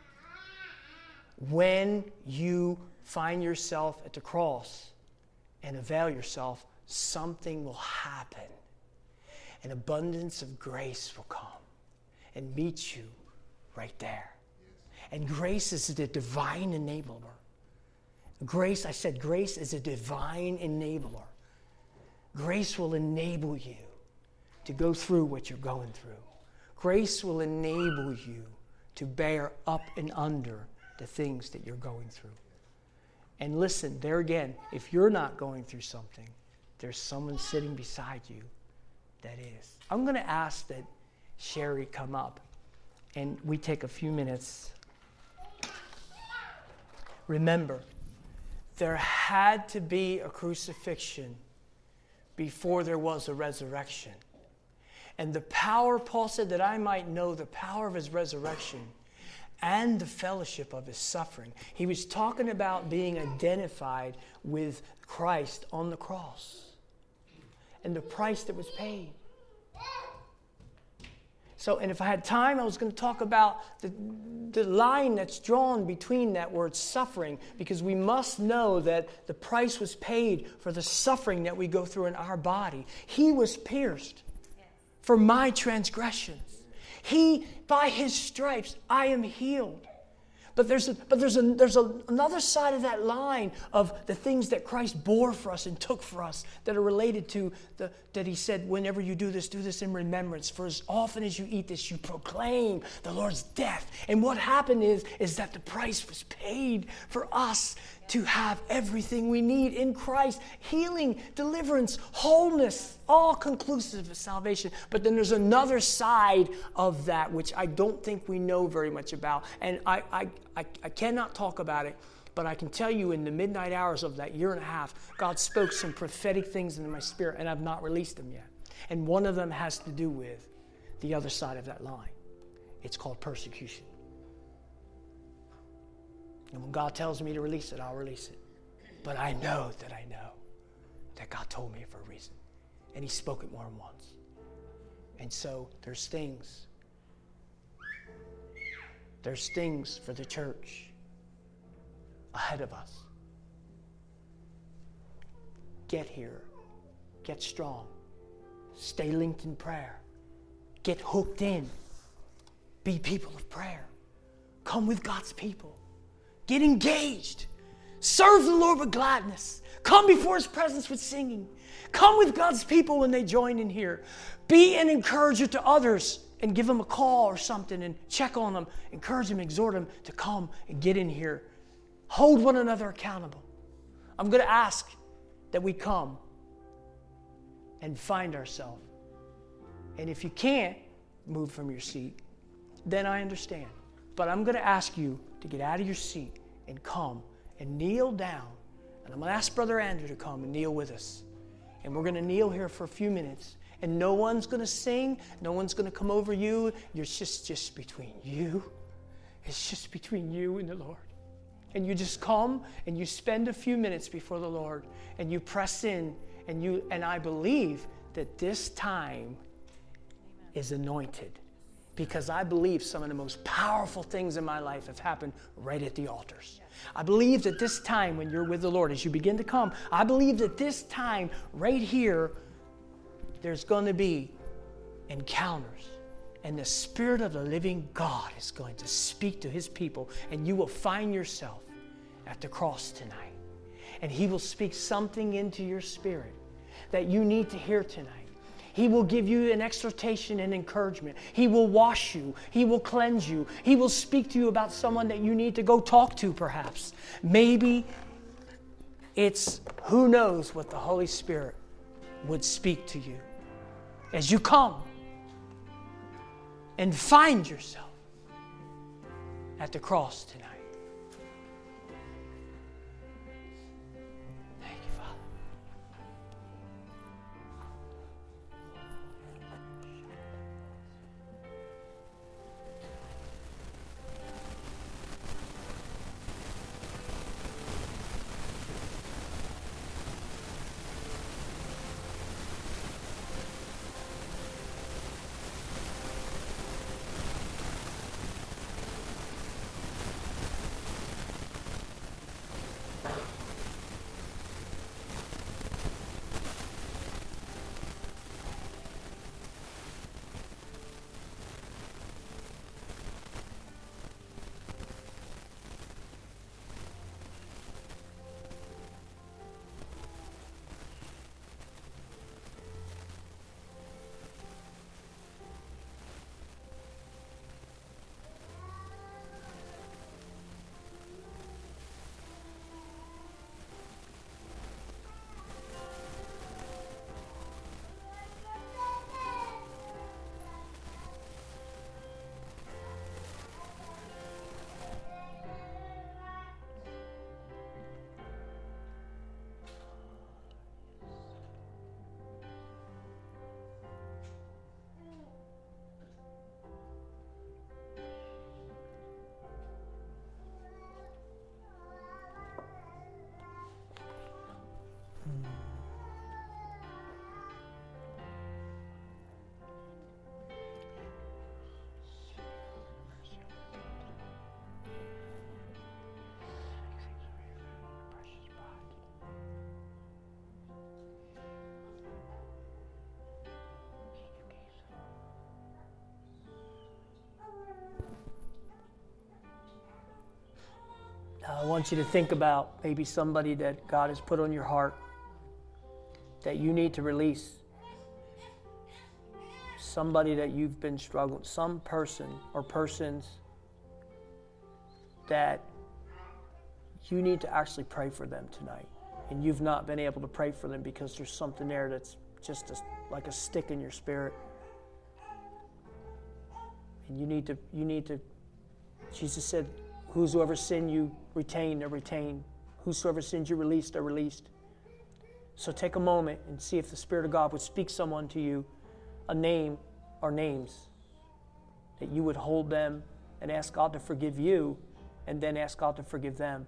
When you find yourself at the cross and avail yourself, something will happen. An abundance of grace will come and meet you right there. And grace is the divine enabler. Grace, I said, grace is a divine enabler. Grace will enable you to go through what you're going through. Grace will enable you to bear up and under the things that you're going through. And listen, there again, if you're not going through something, there's someone sitting beside you that is. I'm going to ask that Sherry come up and we take a few minutes. Remember, there had to be a crucifixion before there was a resurrection. And the power, Paul said, that I might know the power of His resurrection and the fellowship of His suffering. He was talking about being identified with Christ on the cross and the price that was paid. So, and if I had time, I was going to talk about the, the line that's drawn between that word suffering, because we must know that the price was paid for the suffering that we go through in our body. He was pierced for my transgressions. He, by His stripes, I am healed. But there's a, but there's a, there's a, another side of that line of the things that Christ bore for us and took for us that are related to the, that He said, whenever you do this, do this in remembrance. For as often as you eat this, you proclaim the Lord's death. And what happened is, is that the price was paid for us to have everything we need in Christ. Healing, deliverance, wholeness, all conclusive of salvation. But then there's another side of that which I don't think we know very much about. And I, I, I, I cannot talk about it, but I can tell you in the midnight hours of that year and a half, God spoke some prophetic things into my spirit, and I've not released them yet. And one of them has to do with the other side of that line. It's called persecution. And when God tells me to release it, I'll release it. But I know that I know that God told me for a reason. And He spoke it more than once. And so there's things. There's things for the church ahead of us. Get here. Get strong. Stay linked in prayer. Get hooked in. Be people of prayer. Come with God's people. Get engaged. Serve the Lord with gladness. Come before His presence with singing. Come with God's people when they join in here. Be an encourager to others and give them a call or something and check on them. Encourage them, exhort them to come and get in here. Hold one another accountable. I'm going to ask that we come and find ourselves. And if you can't move from your seat, then I understand. But I'm going to ask you to get out of your seat and come and kneel down. And I'm going to ask Brother Andrew to come and kneel with us. And we're going to kneel here for a few minutes. And no one's going to sing. No one's going to come over you. It's just, just between you. It's just between you and the Lord. And you just come and you spend a few minutes before the Lord. And you press in. And, you, and I believe that this time is anointed. Because I believe some of the most powerful things in my life have happened right at the altars. I believe that this time when you're with the Lord, as you begin to come, I believe that this time right here, there's going to be encounters. And the Spirit of the living God is going to speak to His people. And you will find yourself at the cross tonight. And He will speak something into your spirit that you need to hear tonight. He will give you an exhortation and encouragement. He will wash you. He will cleanse you. He will speak to you about someone that you need to go talk to, perhaps. Maybe it's who knows what the Holy Spirit would speak to you. As you come and find yourself at the cross tonight. Thank you, Father. I want you to think about maybe somebody that God has put on your heart that you need to release. Somebody that you've been struggling, some person or persons that you need to actually pray for them tonight. And you've not been able to pray for them because there's something there that's just a, like a stick in your spirit. And you need to, you need to, Jesus said, whosoever sin you retain, they're retained. Whosoever sins you release, they're released. So take a moment and see if the Spirit of God would speak someone to you, a name or names, that you would hold them and ask God to forgive you, and then ask God to forgive them.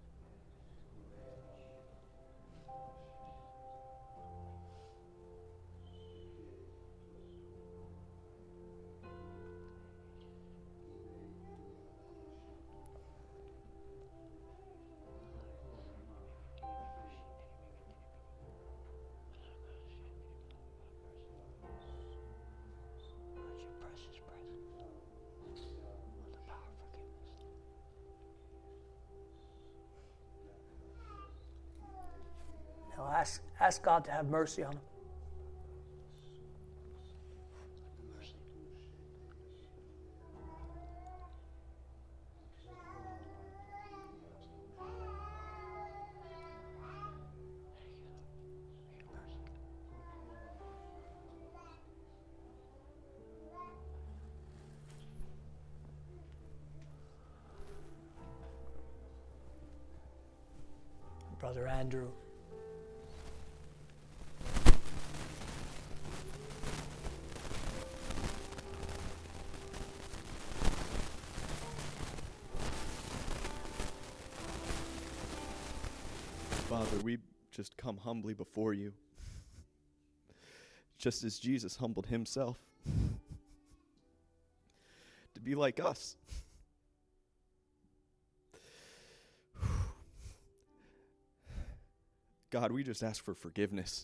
Ask, ask God to have mercy on them. Brother Andrew. Father, we just come humbly before you, just as Jesus humbled himself to be like us. God, we just ask for forgiveness.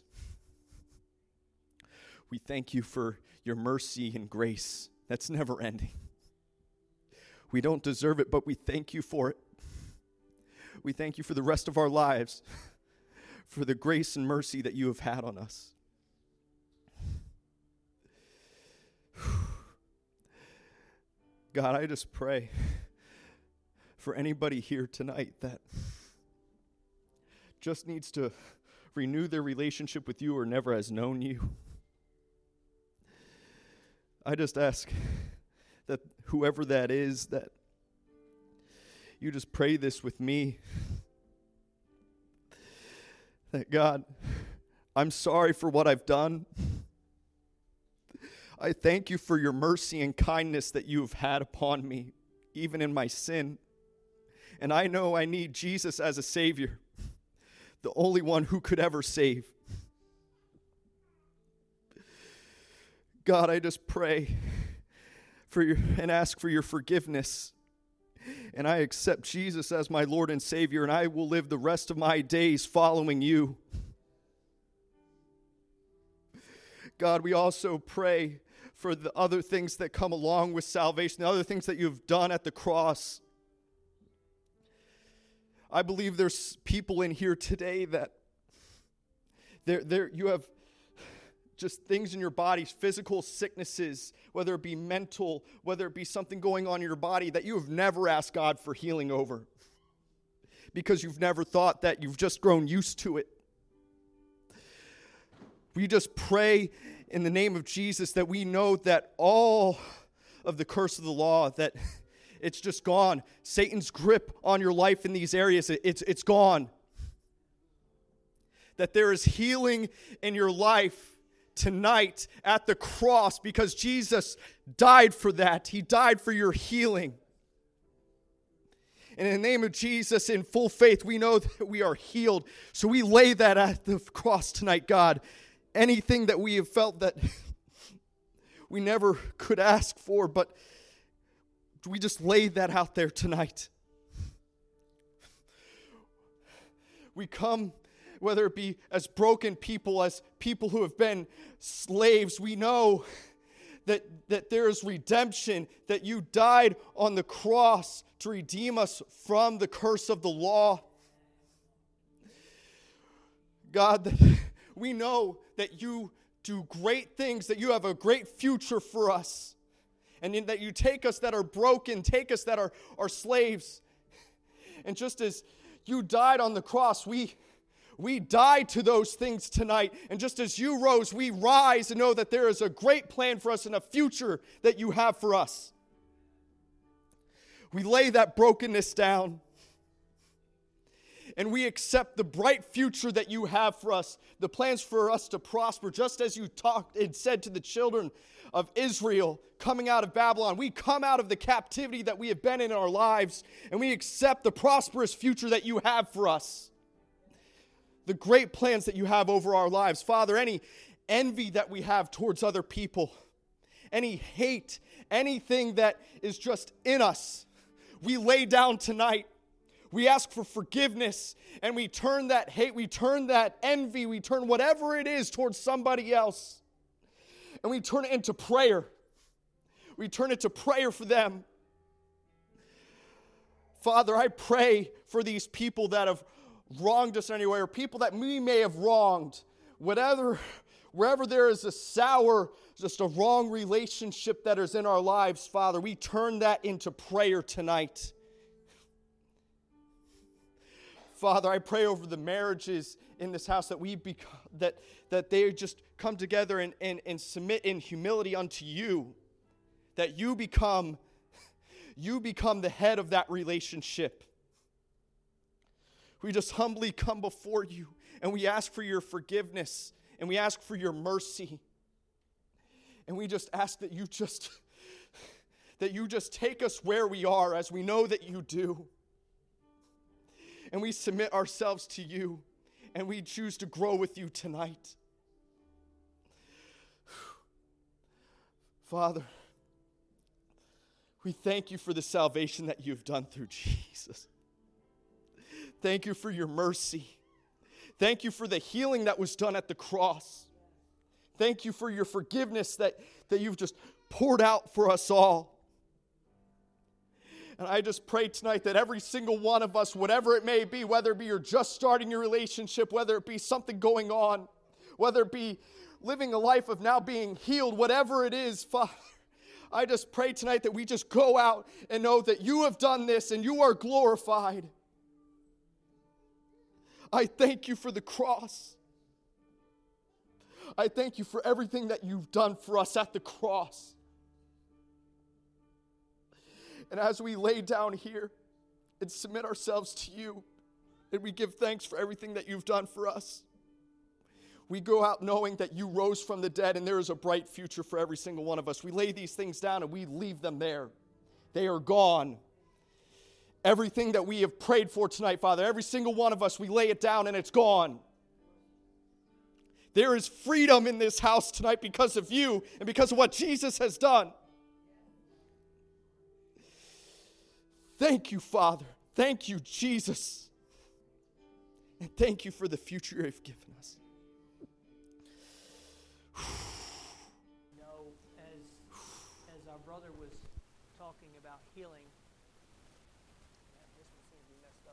We thank you for your mercy and grace that's never ending. We don't deserve it, but we thank you for it. We thank you for the rest of our lives, for the grace and mercy that you have had on us. God, I just pray for anybody here tonight that just needs to renew their relationship with you or never has known you. I just ask that whoever that is, that you just pray this with me. That God, I'm sorry for what I've done. I thank you for your mercy and kindness that you have had upon me, even in my sin. And I know I need Jesus as a Savior, the only one who could ever save. God, I just pray for your and ask for your forgiveness. And I accept Jesus as my Lord and Savior, and I will live the rest of my days following you. God, we also pray for the other things that come along with salvation, the other things that you've done at the cross. I believe there's people in here today that there, there you have just things in your bodies, physical sicknesses, whether it be mental, whether it be something going on in your body that you have never asked God for healing over because you've never thought that, you've just grown used to it. We just pray in the name of Jesus that we know that all of the curse of the law, that it's just gone. Satan's grip on your life in these areas, it's, it's gone. That there is healing in your life tonight at the cross because Jesus died for that. He died for your healing. And in the name of Jesus, in full faith, we know that we are healed. So we lay that at the cross tonight, God. Anything that we have felt that we never could ask for, but we just lay that out there tonight. We come, whether it be as broken people, as people who have been slaves, we know that, that there is redemption, that you died on the cross to redeem us from the curse of the law. God, that we know that you do great things, that you have a great future for us, and in that you take us that are broken, take us that are, are slaves. And just as you died on the cross, we We die to those things tonight. And just as you rose, we rise and know that there is a great plan for us and a future that you have for us. We lay that brokenness down. And we accept the bright future that you have for us, the plans for us to prosper, just as you talked and said to the children of Israel coming out of Babylon. We come out of the captivity that we have been in our lives, and we accept the prosperous future that you have for us. The great plans that you have over our lives. Father, any envy that we have towards other people, any hate, anything that is just in us, we lay down tonight. We ask for forgiveness, and we turn that hate, we turn that envy, we turn whatever it is towards somebody else, and we turn it into prayer. We turn it to prayer for them. Father, I pray for these people that have wronged us anyway, or people that we may have wronged, whatever, wherever there is a sour, just a wrong relationship that is in our lives, Father, we turn that into prayer tonight. Father, I pray over the marriages in this house that we bec- that that they just come together and, and, and submit in humility unto you, that you become you become the head of that relationship. We just humbly come before you, and we ask for your forgiveness, and we ask for your mercy. And we just ask that you just that you just take us where we are, as we know that you do. And we submit ourselves to you, and we choose to grow with you tonight. Father, we thank you for the salvation that you've done through Jesus. Thank you for your mercy. Thank you for the healing that was done at the cross. Thank you for your forgiveness that, that you've just poured out for us all. And I just pray tonight that every single one of us, whatever it may be, whether it be you're just starting your relationship, whether it be something going on, whether it be living a life of now being healed, whatever it is, Father, I just pray tonight that we just go out and know that you have done this and you are glorified. I thank you for the cross. I thank you for everything that you've done for us at the cross. And as we lay down here, and submit ourselves to you. And we give thanks for everything that you've done for us. We go out knowing that you rose from the dead and there is a bright future for every single one of us. We lay these things down and we leave them there. They are gone. Everything that we have prayed for tonight, Father, every single one of us, we lay it down and it's gone. There is freedom in this house tonight because of you and because of what Jesus has done. Thank you, Father. Thank you, Jesus. And thank you for the future you've given us. You know, as, as our brother was talking about healing, man, this one seems to be messed up.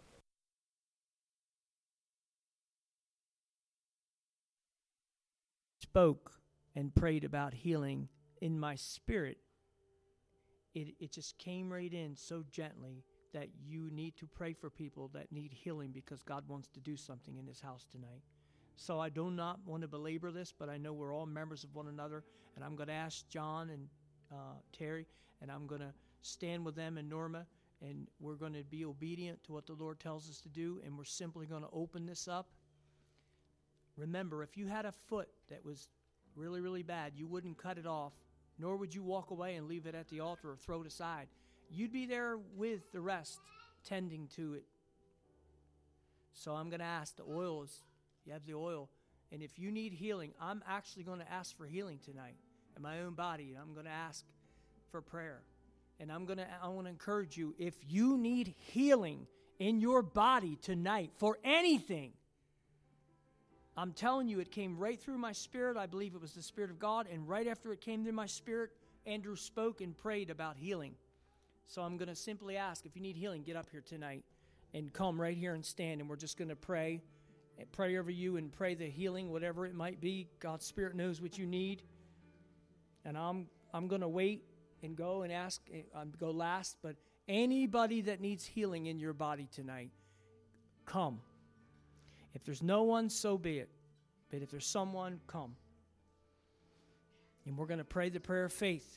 Spoke and prayed about healing in my spirit. It, it just came right in so gently that you need to pray for people that need healing because God wants to do something in this house tonight. So I do not want to belabor this, but I know we're all members of one another, and I'm going to ask John and uh, Terry, and I'm going to stand with them and Norma, and we're going to be obedient to what the Lord tells us to do, and we're simply going to open this up. Remember, if you had a foot that was really, really bad, you wouldn't cut it off, nor would you walk away and leave it at the altar or throw it aside. You'd be there with the rest, tending to it. So I'm going to ask the oils. You have the oil. And if you need healing, I'm actually going to ask for healing tonight in my own body. I'm going to ask for prayer. And I'm going to I want to encourage you, if you need healing in your body tonight for anything, I'm telling you, it came right through my spirit. I believe it was the Spirit of God. And right after it came through my spirit, Andrew spoke and prayed about healing. So I'm going to simply ask, if you need healing, get up here tonight and come right here and stand. And we're just going to pray and pray over you and pray the healing, whatever it might be. God's Spirit knows what you need. And I'm I'm going to wait and go and ask, um, go last. But anybody that needs healing in your body tonight, come. If there's no one, so be it. But if there's someone, come. And we're going to pray the prayer of faith.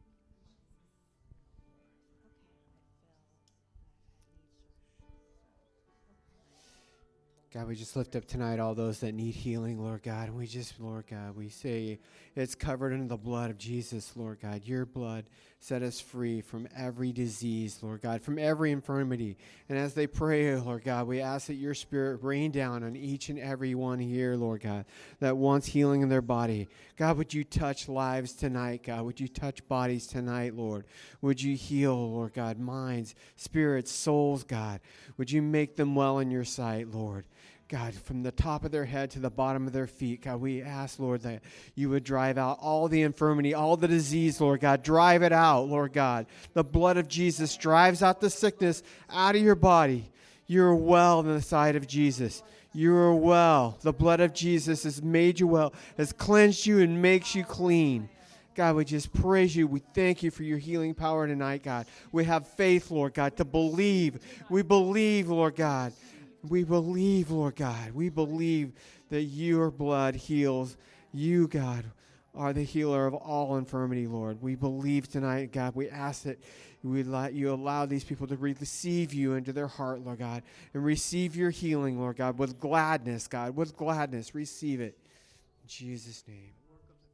God, we just lift up tonight all those that need healing, Lord God. And we just, Lord God, we say it's covered in the blood of Jesus, Lord God. Your blood set us free from every disease, Lord God, from every infirmity. And as they pray, Lord God, we ask that your Spirit rain down on each and every one here, Lord God, that wants healing in their body. God, would you touch lives tonight, God? Would you touch bodies tonight, Lord? Would you heal, Lord God, minds, spirits, souls, God? Would you make them well in your sight, Lord? God, from the top of their head to the bottom of their feet, God, we ask, Lord, that you would drive out all the infirmity, all the disease, Lord God. Drive it out, Lord God. The blood of Jesus drives out the sickness out of your body. You're well in the sight of Jesus. You are well. The blood of Jesus has made you well, has cleansed you and makes you clean. God, we just praise you. We thank you for your healing power tonight, God. We have faith, Lord God, to believe. We believe, Lord God. We believe, Lord God. We believe that your blood heals. You, God, are the healer of all infirmity, Lord. We believe tonight, God. We ask that we let you allow these people to receive you into their heart, Lord God, and receive your healing, Lord God, with gladness, God, with gladness. Receive it. In Jesus' name.